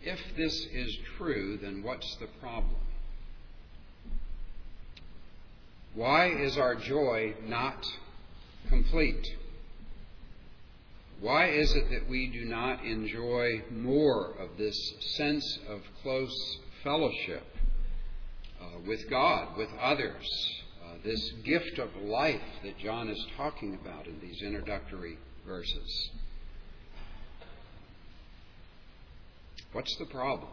if this is true, then what's the problem? Why is our joy not complete? Why is it that we do not enjoy more of this sense of close fellowship with God, with others, this gift of life that John is talking about in these introductory verses? What's the problem?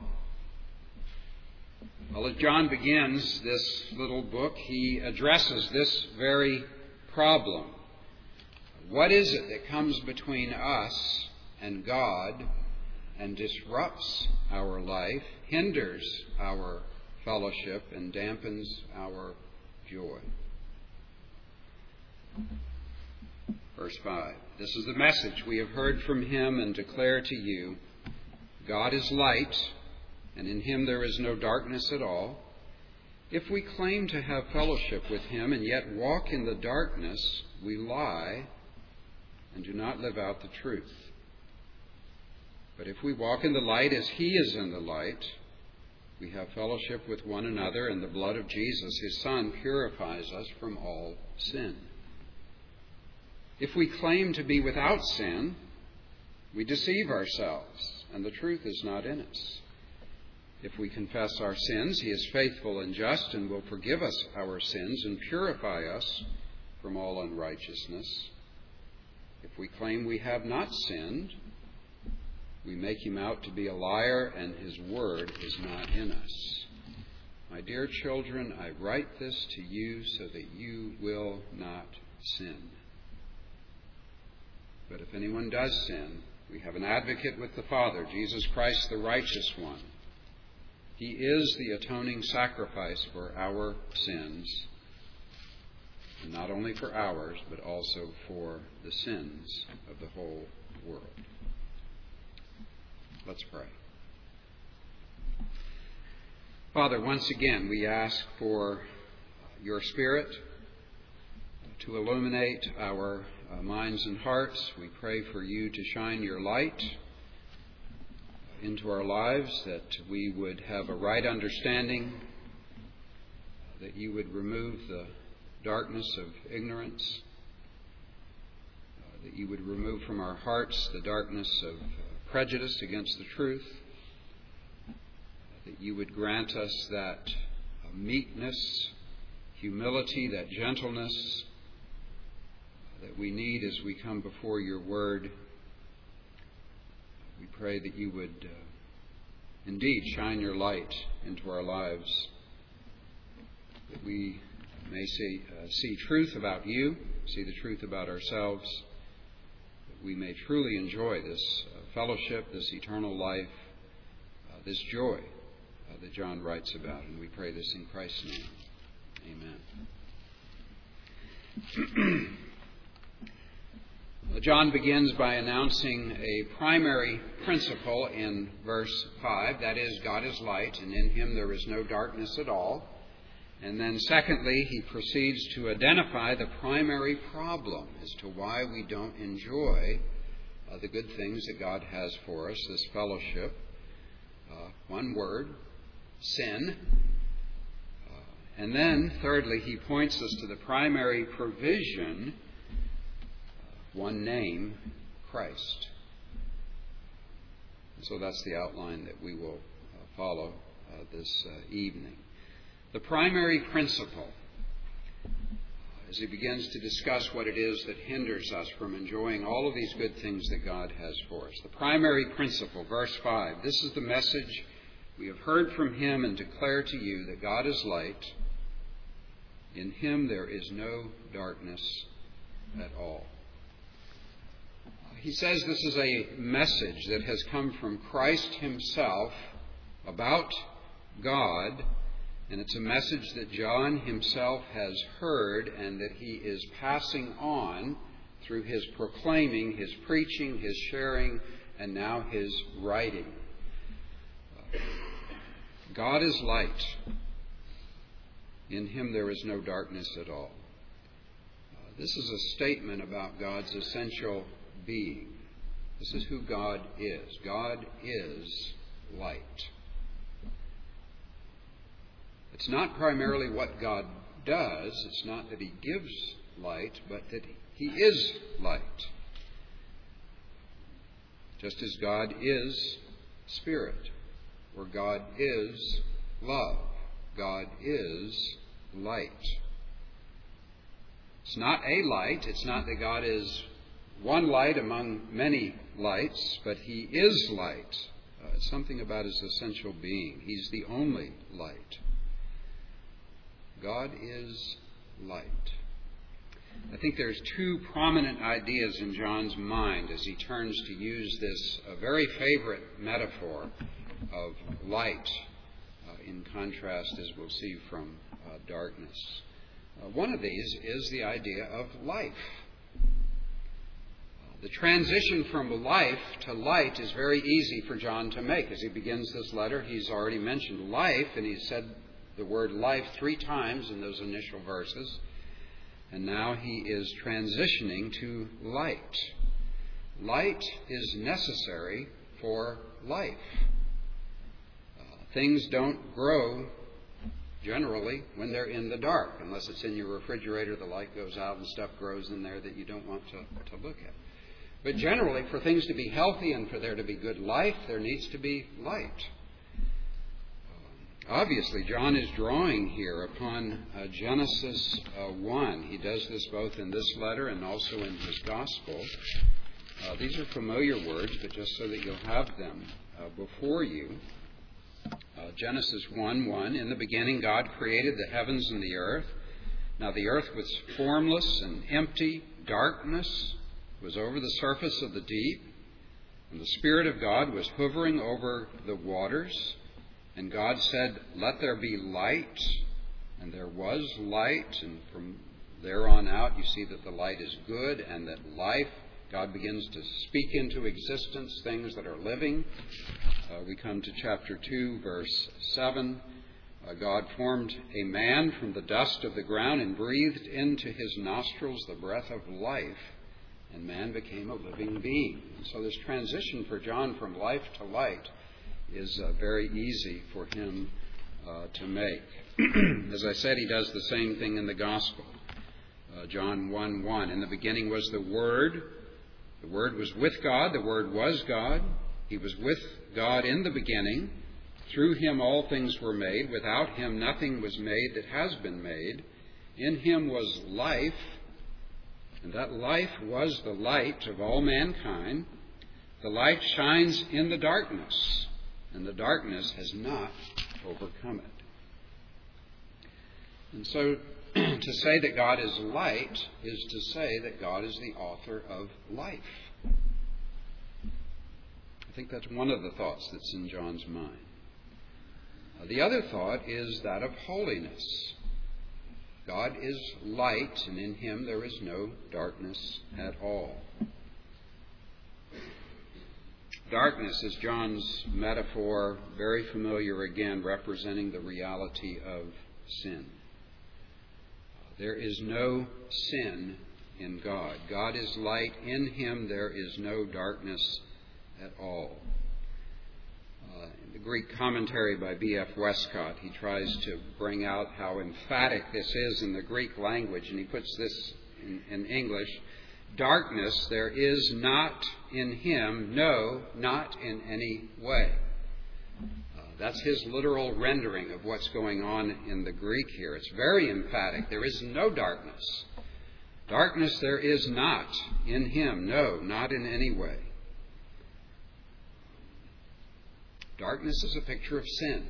Well, as John begins this little book, he addresses this very problem. What is it that comes between us and God and disrupts our life, hinders our fellowship, and dampens our joy? Verse 5. This is the message we have heard from him and declare to you. God is light, and in him there is no darkness at all. If we claim to have fellowship with him and yet walk in the darkness, we lie and do not live out the truth. But if we walk in the light as he is in the light, we have fellowship with one another, and the blood of Jesus, his Son, purifies us from all sin. If we claim to be without sin, we deceive ourselves, and the truth is not in us. If we confess our sins, he is faithful and just and will forgive us our sins and purify us from all unrighteousness. If we claim we have not sinned, we make him out to be a liar, and his word is not in us. My dear children, I write this to you so that you will not sin. But if anyone does sin, we have an advocate with the Father, Jesus Christ, the righteous one. He is the atoning sacrifice for our sins, and not only for ours, but also for the sins of the whole world. Let's pray. Father, once again, we ask for your Spirit to illuminate our minds and hearts. We pray for you to shine your light into our lives, that we would have a right understanding, that you would remove the darkness of ignorance, that you would remove from our hearts the darkness of prejudice against the truth, that you would grant us that meekness, humility, that gentleness that we need as we come before your word. We pray that you would indeed shine your light into our lives, that we may see truth about you, see the truth about ourselves, that we may truly enjoy this fellowship, this eternal life, this joy that John writes about. And we pray this in Christ's name. Amen. John begins by announcing a primary principle in verse 5, that is, God is light, and in him there is no darkness at all. And then secondly, he proceeds to identify the primary problem as to why we don't enjoy the good things that God has for us, this fellowship. One word, sin. And then, thirdly, he points us to the primary provision, one name, Christ. So that's the outline that we will follow this evening. The primary principle, as he begins to discuss what it is that hinders us from enjoying all of these good things that God has for us. The primary principle, verse 5, this is the message we have heard from him and declare to you, that God is light. In him there is no darkness at all. He says this is a message that has come from Christ himself about God, and it's a message that John himself has heard and that he is passing on through his proclaiming, his preaching, his sharing, and now his writing. God is light. In him there is no darkness at all. This is a statement about God's essential being. This is who God is. God is light. It's not primarily what God does. It's not that He gives light, but that He is light. Just as God is Spirit, or God is love, God is light. It's not a light. It's not that God is one light among many lights, but He is light. It's something about His essential being. He's the only light. God is light. I think there's two prominent ideas in John's mind as he turns to use this very favorite metaphor of light in contrast, as we'll see, from darkness. One of these is the idea of life. The transition from life to light is very easy for John to make. As he begins this letter, he's already mentioned life, and he said the word life 3 times in those initial verses. And now he is transitioning to light. Light is necessary for life. Things don't grow generally when they're in the dark. Unless it's in your refrigerator, the light goes out and stuff grows in there that you don't want to look at. But generally, for things to be healthy and for there to be good life, there needs to be light. Obviously, John is drawing here upon Genesis 1. He does this both in this letter and also in his Gospel. These are familiar words, but just so that you'll have them before you. Genesis 1:1, in the beginning God created the heavens and the earth. Now the earth was formless and empty. Darkness was over the surface of the deep. And the Spirit of God was hovering over the waters. And God said, "Let there be light." And there was light. And from there on out, you see that the light is good and that life, God begins to speak into existence things that are living. We come to chapter 2, verse 7. God formed a man from the dust of the ground and breathed into his nostrils the breath of life, and man became a living being. And so this transition for John from life to light is very easy for him to make. As I said, he does the same thing in the Gospel. John 1:1, in the beginning was the Word. The Word was with God. The Word was God. He was with God in the beginning. Through Him all things were made. Without Him nothing was made that has been made. In Him was life, and that life was the light of all mankind. The light shines in the darkness, and the darkness has not overcome it. And so to say that God is light is to say that God is the author of life. I think that's one of the thoughts that's in John's mind. The other thought is that of holiness. God is light, and in Him there is no darkness at all. Darkness is John's metaphor, very familiar again, representing the reality of sin. There is no sin in God. God is light. In Him there is no darkness at all. In the Greek commentary by B.F. Westcott, he tries to bring out how emphatic this is in the Greek language, and he puts this in English. Darkness there is not in Him, no, not in any way. That's his literal rendering of what's going on in the Greek here. It's very emphatic. There is no darkness. Darkness there is not in Him, no, not in any way. Darkness is a picture of sin.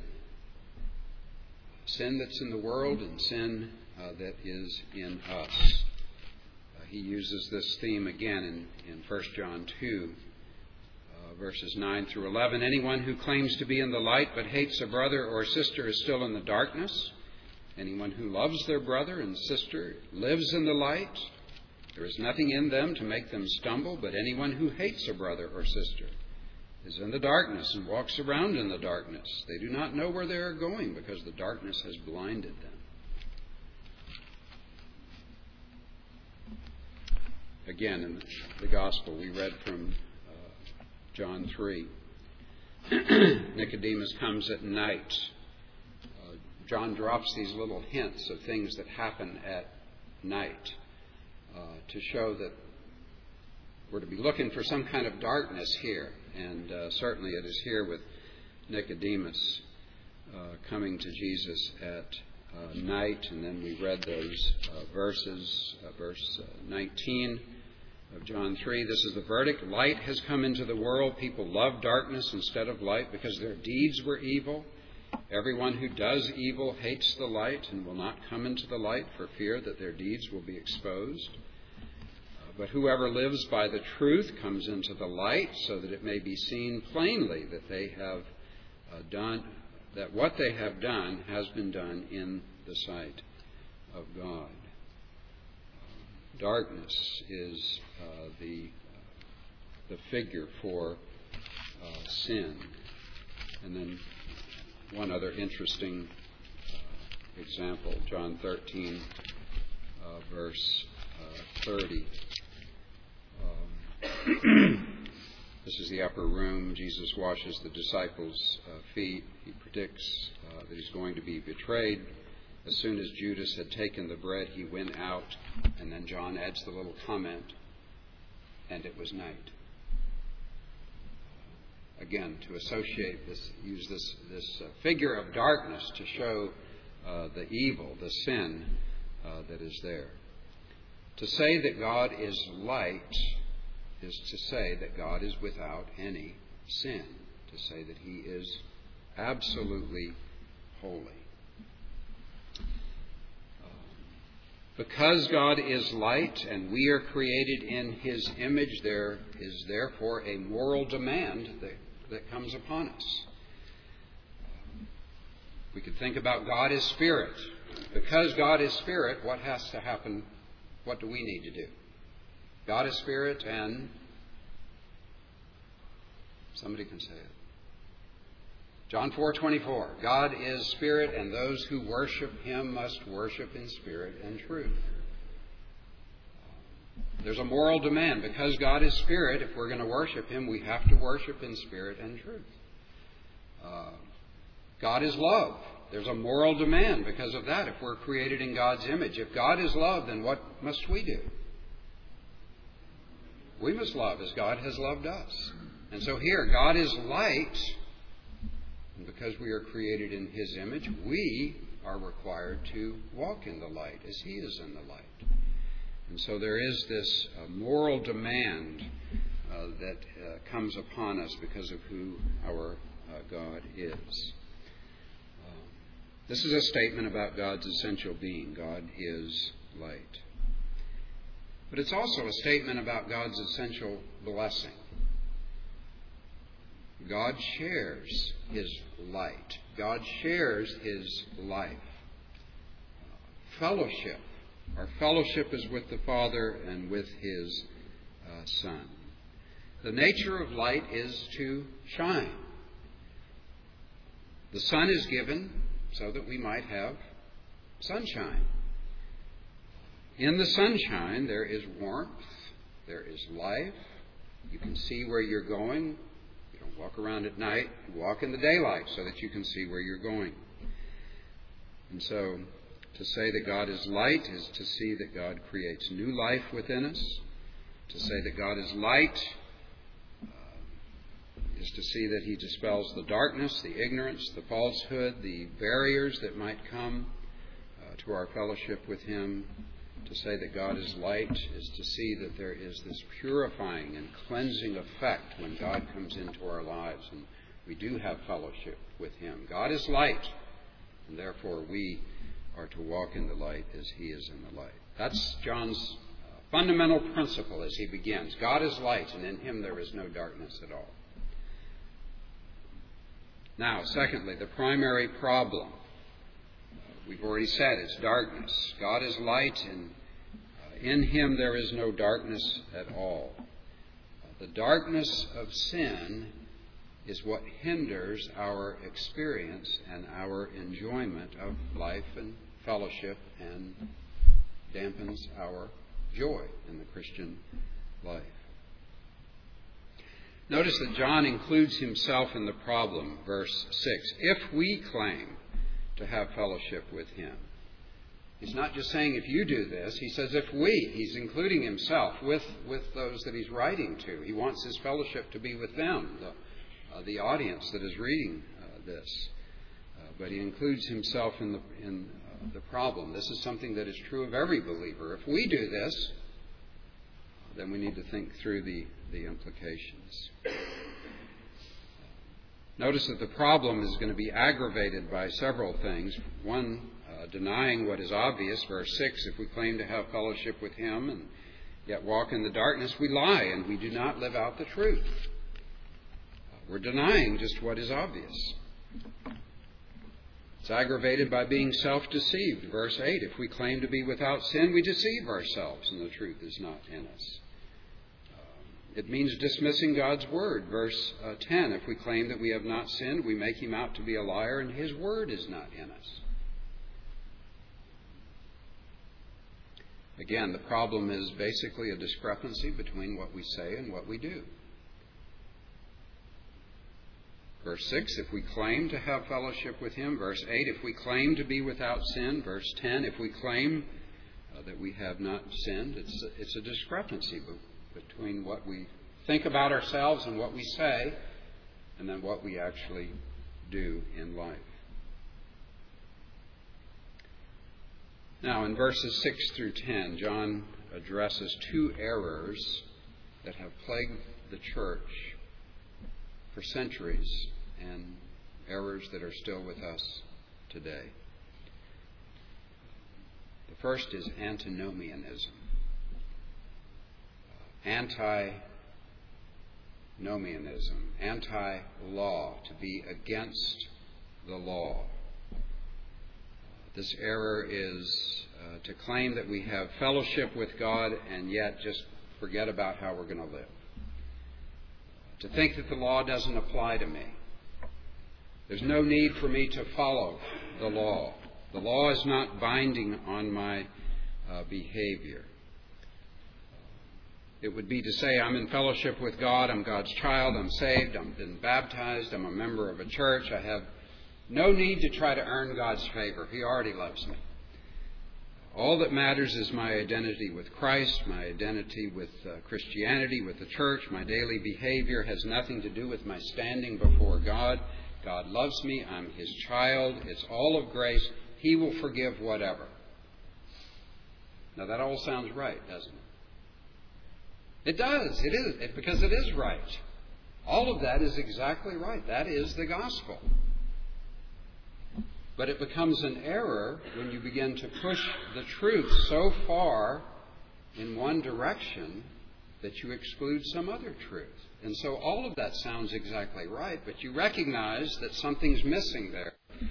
Sin that's in the world and sin that is in us. He uses this theme again in 1 John 2, verses 9 through 11. Anyone who claims to be in the light but hates a brother or sister is still in the darkness. Anyone who loves their brother and sister lives in the light. There is nothing in them to make them stumble, but anyone who hates a brother or sister is in the darkness and walks around in the darkness. They do not know where they are going because the darkness has blinded them. Again, in the Gospel, we read from John 3. Nicodemus comes at night. John drops these little hints of things that happen at night to show that we're to be looking for some kind of darkness here. And certainly it is here with Nicodemus coming to Jesus at night. And then we read those verses, verse 19 of John 3. This is the verdict. Light has come into the world. People love darkness instead of light because their deeds were evil. Everyone who does evil hates the light and will not come into the light for fear that their deeds will be exposed. But whoever lives by the truth comes into the light so that it may be seen plainly that they have done, that what they have done has been done in the sight of God. Darkness is the figure for sin. And then one other interesting example, John 13, verse 30. This is the upper room. Jesus washes the disciples' feet. He predicts that he's going to be betrayed. As soon as Judas had taken the bread, he went out. And then John adds the little comment, and it was night. Again, to associate this, use this figure of darkness to show the evil, the sin that is there. To say that God is light is to say that God is without any sin, to say that he is absolutely holy. Because God is light and we are created in his image, there is therefore a moral demand that comes upon us. We could think about God as spirit. Because God is spirit, what has to happen? What do we need to do? God is spirit, and somebody can say it. John 4:24. God is spirit, and those who worship him must worship in spirit and truth. There's a moral demand. Because God is spirit, if we're going to worship him, we have to worship in spirit and truth. God is love. There's a moral demand because of that if we're created in God's image. If God is love, then what must we do? We must love as God has loved us. And so here, God is light. And because we are created in his image, we are required to walk in the light as he is in the light. And so there is this moral demand that comes upon us because of who our God is. This is a statement about God's essential being. God is light. But it's also a statement about God's essential blessing. God shares his light. God shares his life. Fellowship. Our fellowship is with the Father and with his Son. The nature of light is to shine. The sun is given so that we might have sunshine. In the sunshine, there is warmth, there is life. You can see where you're going. You don't walk around at night. You walk in the daylight so that you can see where you're going. And so, to say that God is light is to see that God creates new life within us. To say that God is light is to see that he dispels the darkness, the ignorance, the falsehood, the barriers that might come to our fellowship with him. To say that God is light is to see that there is this purifying and cleansing effect when God comes into our lives and we do have fellowship with him. God is light, and therefore we are to walk in the light as he is in the light. That's John's fundamental principle as he begins. God is light, and in him there is no darkness at all. Now, secondly, the primary problem. We've already said it's darkness. God is light, and in him there is no darkness at all. The darkness of sin is what hinders our experience and our enjoyment of life and fellowship and dampens our joy in the Christian life. Notice that John includes himself in the problem, verse 6. If we claim to have fellowship with him. He's not just saying if you do this, he says if we. He's including himself with those that he's writing to. He wants his fellowship to be with them, the audience that is reading this. But he includes himself in the problem. This is something that is true of every believer. If we do this, then we need to think through the implications. Notice that the problem is going to be aggravated by several things. One, denying what is obvious. Verse 6, if we claim to have fellowship with him and yet walk in the darkness, we lie and we do not live out the truth. We're denying just what is obvious. It's aggravated by being self-deceived. Verse 8, if we claim to be without sin, we deceive ourselves and the truth is not in us. It means dismissing God's word. Verse 10, if we claim that we have not sinned, we make him out to be a liar and his word is not in us. Again, the problem is basically a discrepancy between what we say and what we do. Verse 6, if we claim to have fellowship with him. Verse 8, if we claim to be without sin. Verse 10, if we claim that we have not sinned. It's a discrepancy between what we think about ourselves and what we say, and then what we actually do in life. Now, in verses 6 through 10, John addresses two errors that have plagued the church for centuries, and errors that are still with us today. The first is antinomianism. Antinomianism, anti-law, to be against the law. This error is to claim that we have fellowship with God and yet just forget about how we're going to live. To think that the law doesn't apply to me. There's no need for me to follow the law. The law is not binding on my behavior. It would be to say I'm in fellowship with God, I'm God's child, I'm saved, I've been baptized, I'm a member of a church, I have no need to try to earn God's favor. He already loves me. All that matters is my identity with Christ, my identity with Christianity, with the church. My daily behavior has nothing to do with my standing before God. God loves me. I'm his child. It's all of grace. He will forgive whatever. Now that all sounds right, doesn't it? It does. It is, because it is right. All of that is exactly right. That is the gospel. But it becomes an error when you begin to push the truth so far in one direction that you exclude some other truth. And so all of that sounds exactly right, but you recognize that something's missing there.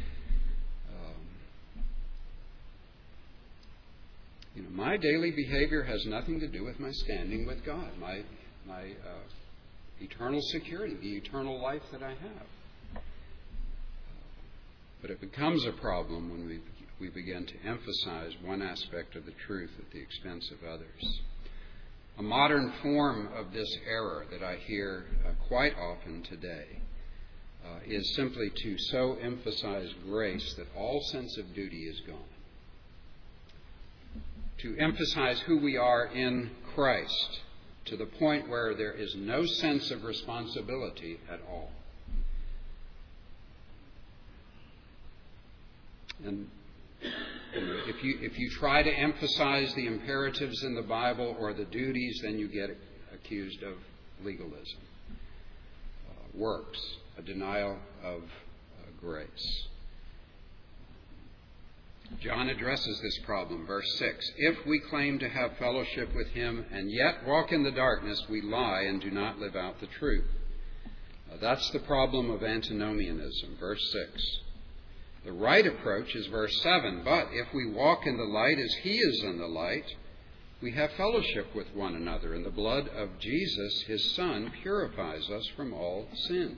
My daily behavior has nothing to do with my standing with God, my eternal security, the eternal life that I have. But it becomes a problem when we begin to emphasize one aspect of the truth at the expense of others. A modern form of this error that I hear quite often today is simply to so emphasize grace that all sense of duty is gone. To emphasize who we are in Christ to the point where there is no sense of responsibility at all. And if you try to emphasize the imperatives in the Bible or the duties, then you get accused of legalism, works, a denial of grace. John addresses this problem, verse 6. If we claim to have fellowship with him and yet walk in the darkness, we lie and do not live out the truth. That's the problem of antinomianism, verse 6. The right approach is verse 7. But if we walk in the light as he is in the light, we have fellowship with one another, and the blood of Jesus, his Son, purifies us from all sin.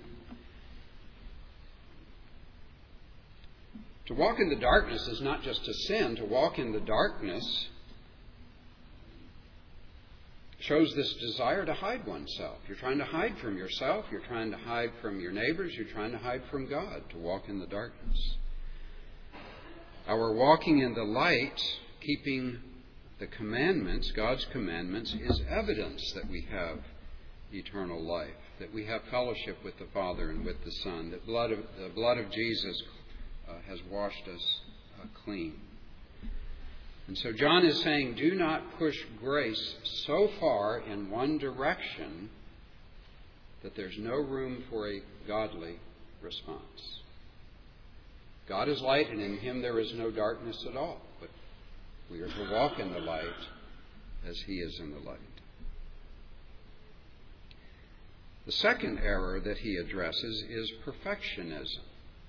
To walk in the darkness is not just to sin. To walk in the darkness shows this desire to hide oneself. You're trying to hide from yourself. You're trying to hide from your neighbors. You're trying to hide from God, to walk in the darkness. Our walking in the light, keeping the commandments, God's commandments, is evidence that we have eternal life, that we have fellowship with the Father and with the Son, that the blood of Jesus has washed us clean. And so John is saying, do not push grace so far in one direction that there's no room for a godly response. God is light, and in Him there is no darkness at all. But we are to walk in the light as He is in the light. The second error that he addresses is perfectionism.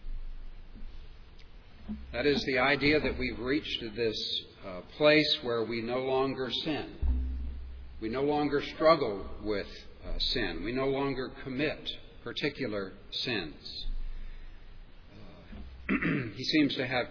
That is the idea that we've reached this place where we no longer sin. We no longer struggle with sin. We no longer commit particular sins. He seems to have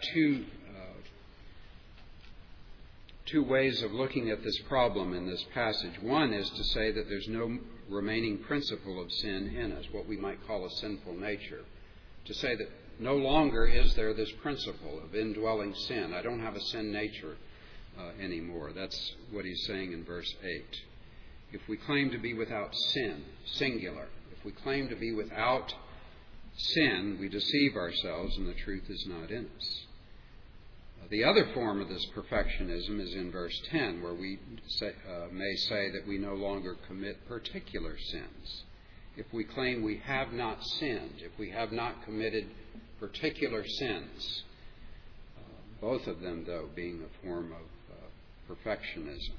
two ways of looking at this problem in this passage. One is to say that there's no remaining principle of sin in us, what we might call a sinful nature. To say that no longer is there this principle of indwelling sin. I don't have a sin nature anymore. That's what he's saying in verse 8. If we claim to be without sin, singular, if we claim to be without sin, we deceive ourselves and the truth is not in us. The other form of this perfectionism is in verse 10, where we may say that we no longer commit particular sins. If we claim we have not sinned, if we have not committed particular sins, both of them, though, being a form of perfectionism.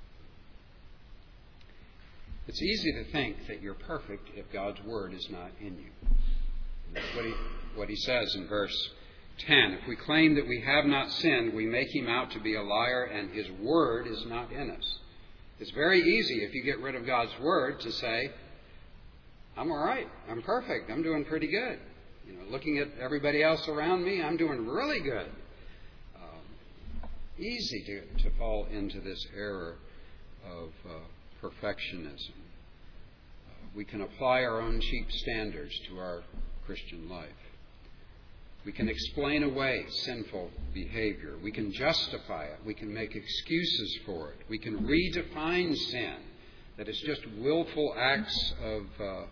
It's easy to think that you're perfect if God's Word is not in you. That's what he says in verse 10. If we claim that we have not sinned, we make Him out to be a liar, and His Word is not in us. It's very easy, if you get rid of God's Word, to say, I'm all right, I'm perfect, I'm doing pretty good. Looking at everybody else around me, I'm doing really good. Easy to fall into this error of perfectionism. We can apply our own cheap standards to our Christian life. We can explain away sinful behavior. We can justify it. We can make excuses for it. We can redefine sin, that it's just willful acts of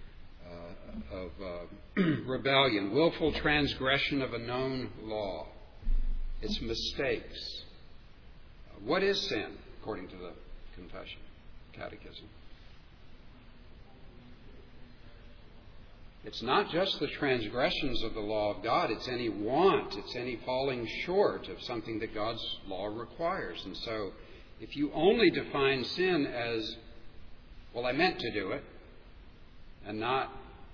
rebellion, willful transgression of a known law. It's mistakes. What is sin, according to the Confession, Catechism? It's not just the transgressions of the law of God. It's any want. It's any falling short of something that God's law requires. And so, if you only define sin as, well, I meant to do it, and not,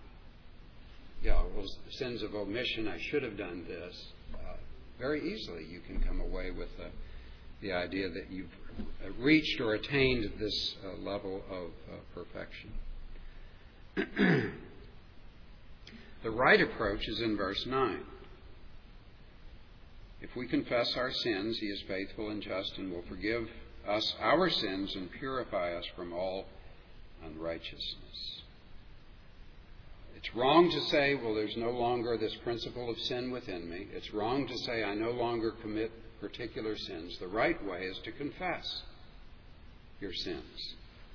sins of omission, I should have done this, very easily you can come away with the idea that you've reached or attained this level of perfection. The right approach is in verse 9. If we confess our sins, He is faithful and just and will forgive us our sins and purify us from all unrighteousness. It's wrong to say, well, there's no longer this principle of sin within me. It's wrong to say I no longer commit particular sins. The right way is to confess your sins.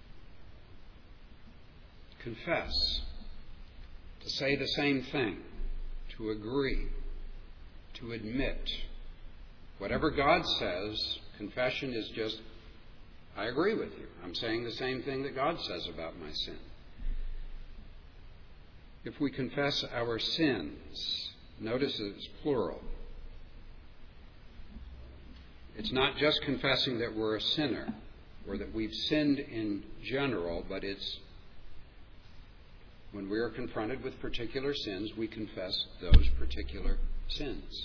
Confess. To say the same thing. To agree. To admit. Whatever God says, confession is just, I agree with you. I'm saying the same thing that God says about my sin. If we confess our sins, notice it's plural. It's not just confessing that we're a sinner or that we've sinned in general, but it's when we are confronted with particular sins, we confess those particular sins.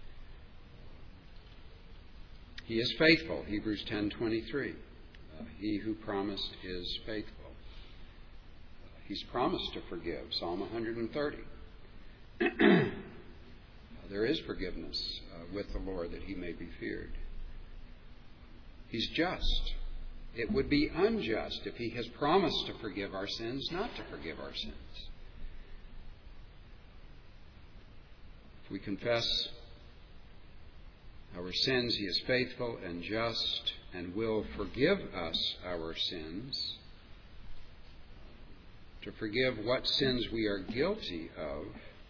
He is faithful, Hebrews 10:23. He who promised is faithful. He's promised to forgive, Psalm 130. There is forgiveness with the Lord that He may be feared. He's just. It would be unjust if He has promised to forgive our sins not to forgive our sins. If we confess our sins, He is faithful and just and will forgive us our sins, to forgive what sins we are guilty of.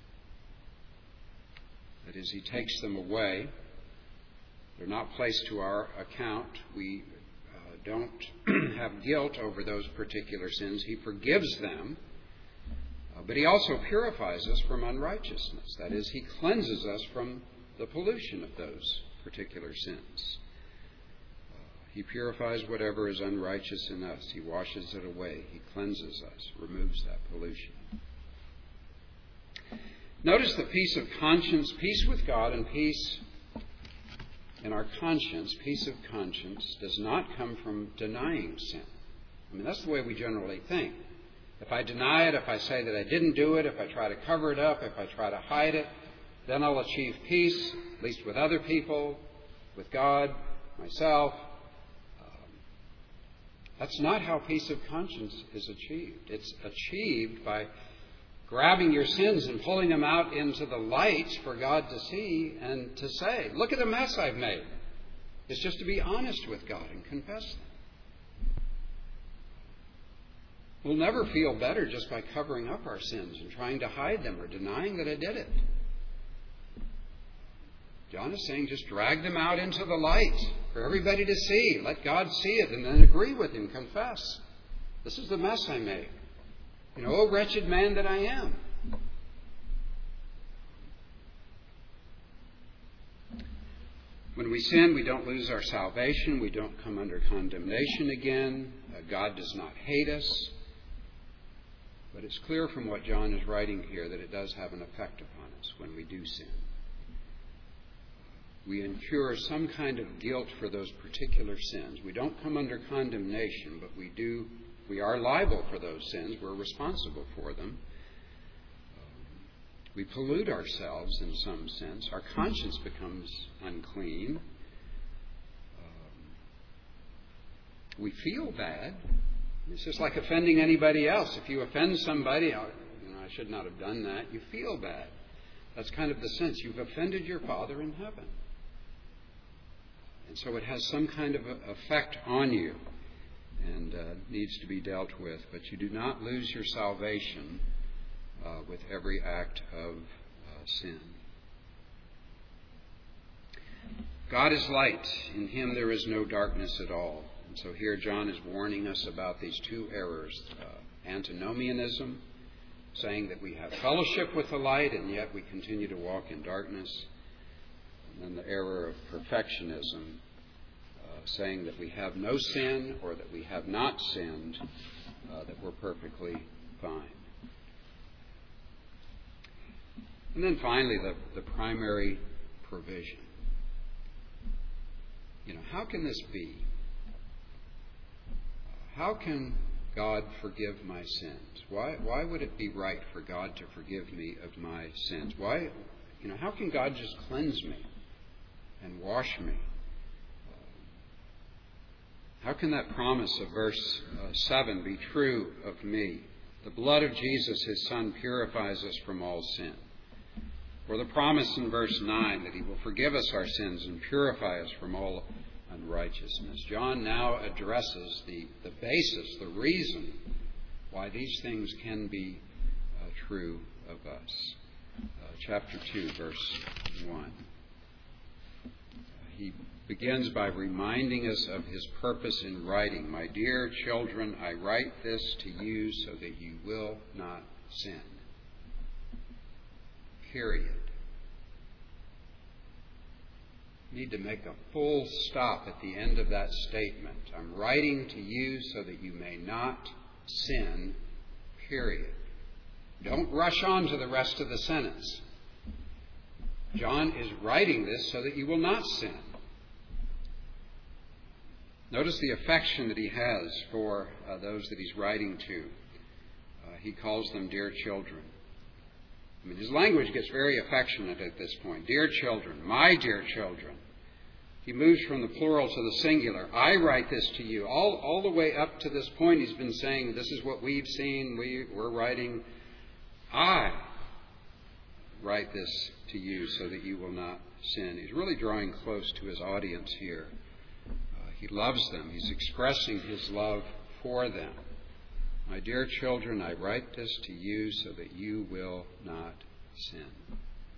That is, He takes them away. They're not placed to our account. We don't have guilt over those particular sins. He forgives them. But He also purifies us from unrighteousness. That is, He cleanses us from the pollution of those particular sins. He purifies whatever is unrighteous in us. He washes it away. He cleanses us, removes that pollution. Notice the peace of conscience, peace with God and peace in our conscience, peace of conscience, does not come from denying sin. I mean, that's the way we generally think. If I deny it, if I say that I didn't do it, if I try to cover it up, if I try to hide it, then I'll achieve peace, at least with other people, with God, myself. That's not how peace of conscience is achieved. It's achieved by grabbing your sins and pulling them out into the light for God to see and to say, look at the mess I've made. It's just to be honest with God and confess them. We'll never feel better just by covering up our sins and trying to hide them or denying that I did it. John is saying just drag them out into the light for everybody to see. Let God see it and then agree with Him, confess. This is the mess I made. Oh, wretched man that I am. When we sin, we don't lose our salvation. We don't come under condemnation again. God does not hate us. But it's clear from what John is writing here that it does have an effect upon us when we do sin. We incur some kind of guilt for those particular sins. We don't come under condemnation, but we are liable for those sins. We're responsible for them. We pollute ourselves in some sense. Our conscience becomes unclean. We feel bad. It's just like offending anybody else. If you offend somebody, I should not have done that. You feel bad. That's kind of the sense. You've offended your Father in heaven. And so it has some kind of effect on you and needs to be dealt with. But you do not lose your salvation with every act of sin. God is light. In Him there is no darkness at all. And so here John is warning us about these two errors. Antinomianism, saying that we have fellowship with the light and yet we continue to walk in darkness. And then the error of perfectionism, saying that we have no sin or that we have not sinned, that we're perfectly fine. And then finally, the primary provision. How can this be? How can God forgive my sins? Why would it be right for God to forgive me of my sins? Why? How can God just cleanse me and wash me? How can that promise of verse 7 be true of me? The blood of Jesus, His Son, purifies us from all sin. Or the promise in verse 9 that He will forgive us our sins and purify us from all unrighteousness. John now addresses the basis, the reason why these things can be true of us. Chapter 2, verse 1. He begins by reminding us of His purpose in writing. My dear children, I write this to you so that you will not sin. Period. You need to make a full stop at the end of that statement. I'm writing to you so that you may not sin. Period. Don't rush on to the rest of the sentence. John is writing this so that you will not sin. Notice the affection that he has for those that he's writing to. He calls them dear children. His language gets very affectionate at this point. Dear children, my dear children. he moves from the plural to the singular. I write this to you. All the way up to this point, he's been saying, this is what we've seen. We're writing. I write this to you so that you will not sin. He's really drawing close to his audience here. He loves them. He's expressing his love for them. My dear children, I write this to you so that you will not sin.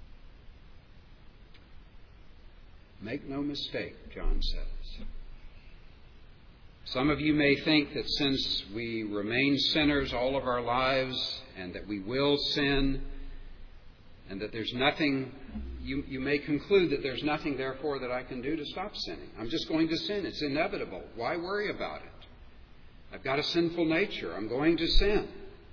Make no mistake, John says. Some of you may think that since we remain sinners all of our lives and that we will sin and that there's nothing, you may conclude that there's nothing, therefore, that I can do to stop sinning. I'm just going to sin. It's inevitable. Why worry about it? I've got a sinful nature. I'm going to sin.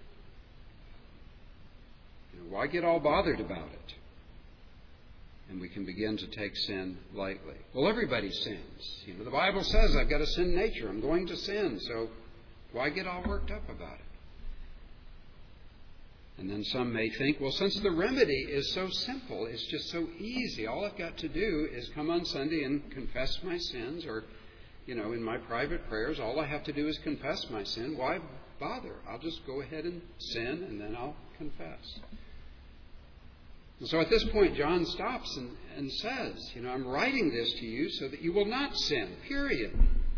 Why get all bothered about it? And we can begin to take sin lightly. Well, everybody sins. The Bible says I've got a sin nature. I'm going to sin. So why get all worked up about it? And then some may think, well, since the remedy is so simple, it's just so easy. All I've got to do is come on Sunday and confess my sins, or, in my private prayers, all I have to do is confess my sin. Why bother? I'll just go ahead and sin, and then I'll confess. And so at this point, John stops and says, I'm writing this to you so that you will not sin, period.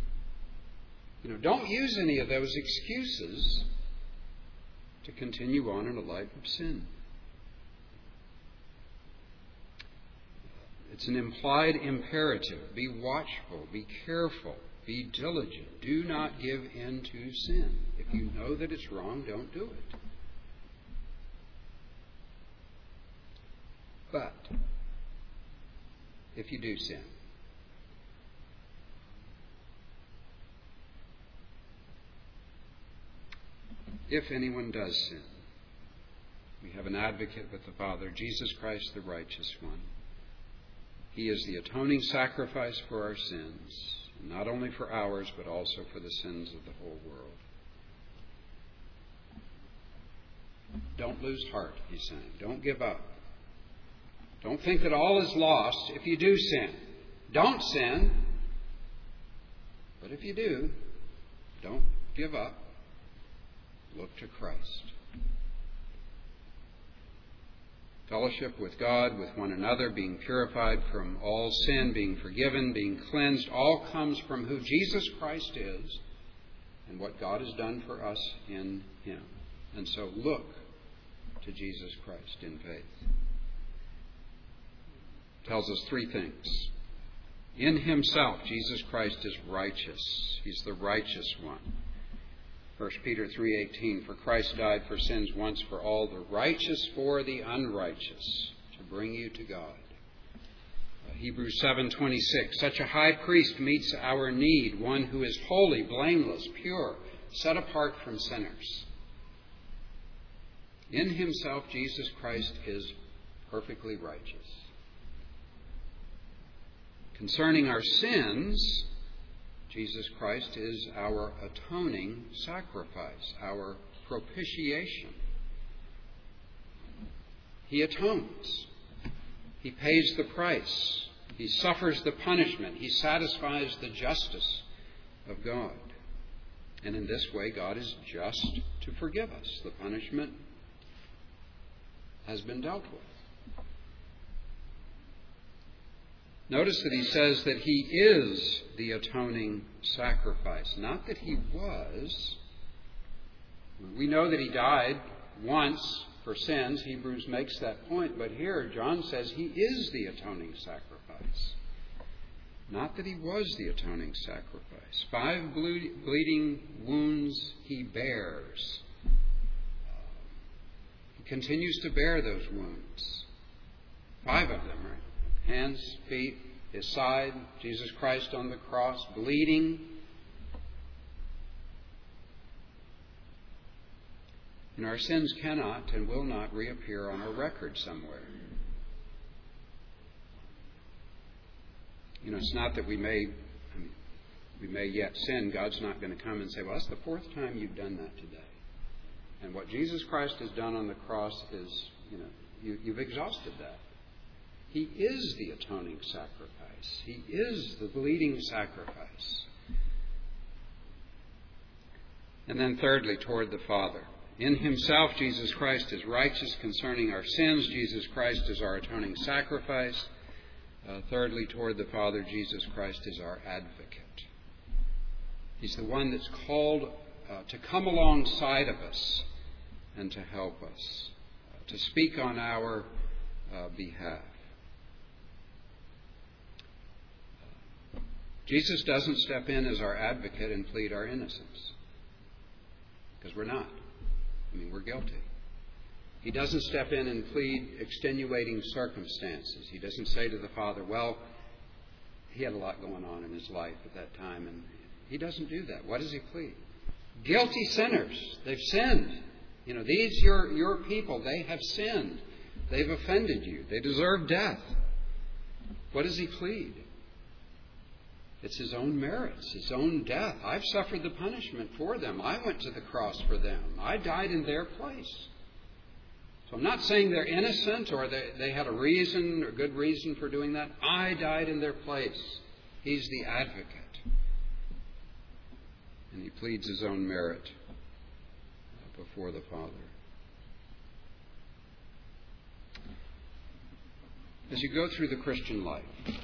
Don't use any of those excuses to continue on in a life of sin. It's an implied imperative. Be watchful, be careful, be diligent. Do not give in to sin. If you know that it's wrong, don't do it. But if you do sin, if anyone does sin, we have an advocate with the Father, Jesus Christ, the righteous one. He is the atoning sacrifice for our sins, not only for ours, but also for the sins of the whole world. Don't lose heart, he's saying. Don't give up. Don't think that all is lost if you do sin. Don't sin. But if you do, don't give up. Look to Christ. Fellowship with God, with one another, being purified from all sin, being forgiven, being cleansed, all comes from who Jesus Christ is and what God has done for us in Him. And so look to Jesus Christ in faith. Tells us three things. In Himself, Jesus Christ is righteous. He's the righteous one. 1 Peter 3:18, for Christ died for sins once for all, the righteous for the unrighteous, to bring you to God. Hebrews 7:26, such a high priest meets our need, one who is holy, blameless, pure, set apart from sinners. In Himself, Jesus Christ is perfectly righteous. Concerning our sins, Jesus Christ is our atoning sacrifice, our propitiation. He atones. He pays the price. He suffers the punishment. He satisfies the justice of God. And in this way, God is just to forgive us. The punishment has been dealt with. Notice that he says that He is the atoning sacrifice, not that He was. We know that He died once for sins. Hebrews makes that point. But here, John says He is the atoning sacrifice, not that He was the atoning sacrifice. 5 bleeding wounds He bears. He continues to bear those wounds. 5 of them, right? Hands, feet, His side, Jesus Christ on the cross, bleeding. And our sins cannot and will not reappear on a record somewhere. It's not that we may yet sin. God's not going to come and say, well, that's the 4th time you've done that today. And what Jesus Christ has done on the cross is, you've exhausted that. He is the atoning sacrifice. He is the bleeding sacrifice. And then thirdly, toward the Father. In himself, Jesus Christ is righteous concerning our sins. Jesus Christ is our atoning sacrifice. Thirdly, toward the Father, Jesus Christ is our advocate. He's the one that's called to come alongside of us and to help us, to speak on our behalf. Jesus doesn't step in as our advocate and plead our innocence, because we're not. We're guilty. He doesn't step in and plead extenuating circumstances. He doesn't say to the Father, well, he had a lot going on in his life at that time, and he doesn't do that. What does he plead? Guilty sinners. They've sinned. These your people, they have sinned. They've offended you. They deserve death. What does he plead? It's his own merits, his own death. I've suffered the punishment for them. I went to the cross for them. I died in their place. So I'm not saying they're innocent or they had a reason or good reason for doing that. I died in their place. He's the advocate. And he pleads his own merit before the Father. As you go through the Christian life,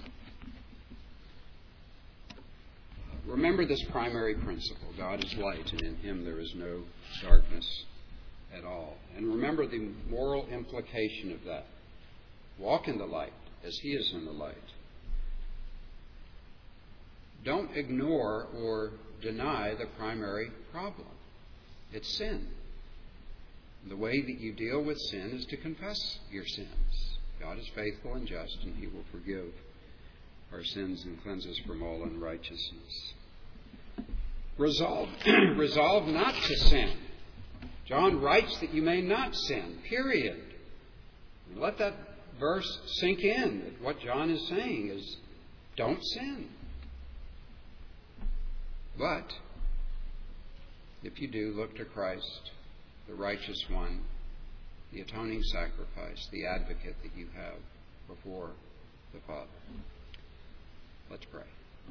remember this primary principle. God is light, and in him there is no darkness at all. And remember the moral implication of that. Walk in the light as he is in the light. Don't ignore or deny the primary problem. It's sin. The way that you deal with sin is to confess your sins. God is faithful and just, and he will forgive our sins and cleanse us from all unrighteousness. Resolve not to sin. John writes that you may not sin, period. Let that verse sink in. That what John is saying is, don't sin. But if you do, look to Christ, the righteous one, the atoning sacrifice, the advocate that you have before the Father. Let's pray.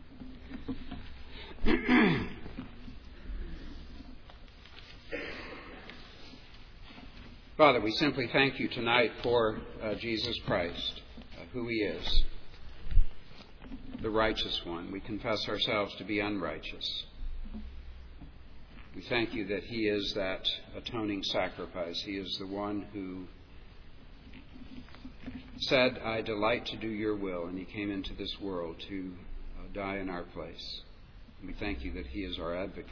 Father, we simply thank you tonight for Jesus Christ, who he is, the righteous one. We confess ourselves to be unrighteous. We thank you that he is that atoning sacrifice. He is the one who said, I delight to do your will, and he came into this world to die in our place. And we thank you that he is our advocate.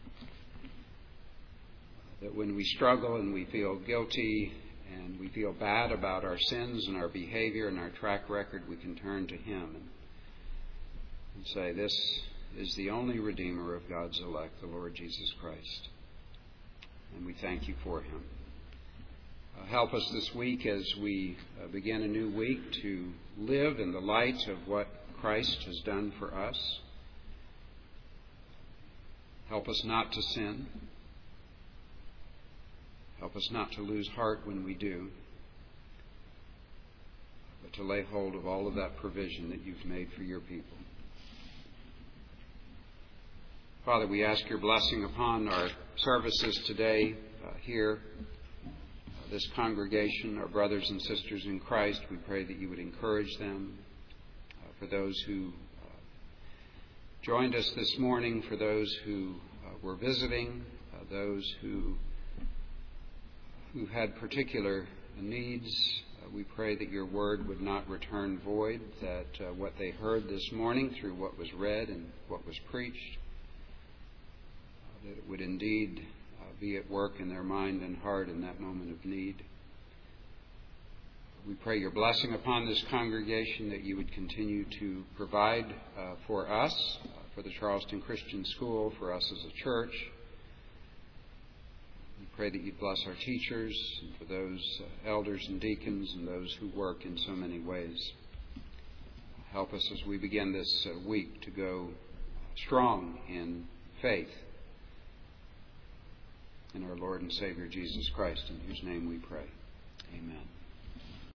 That when we struggle and we feel guilty and we feel bad about our sins and our behavior and our track record, we can turn to him and say, this is the only Redeemer of God's elect, the Lord Jesus Christ. And we thank you for him. Help us this week as we begin a new week to live in the light of what Christ has done for us. Help us not to sin. Help us not to lose heart when we do, but to lay hold of all of that provision that you've made for your people. Father, we ask your blessing upon our services today here, this congregation, our brothers and sisters in Christ. We pray that you would encourage them. For those who joined us this morning, for those who were visiting, those who had particular needs, we pray that your word would not return void, that what they heard this morning through what was read and what was preached, that it would indeed be at work in their mind and heart in that moment of need. We pray your blessing upon this congregation, that you would continue to provide for us, for the Charleston Christian School, for us as a church. We pray that you'd bless our teachers, and for those elders and deacons and those who work in so many ways. Help us as we begin this week to go strong in faith in our Lord and Savior Jesus Christ, in whose name we pray. Amen.